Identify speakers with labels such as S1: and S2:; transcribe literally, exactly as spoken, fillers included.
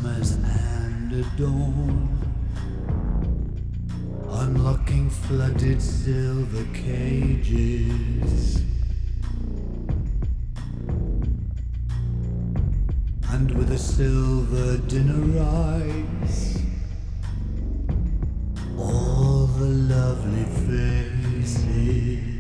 S1: summers and a dawn, unlocking flooded silver cages, and with a silver dinner rice, all the lovely faces.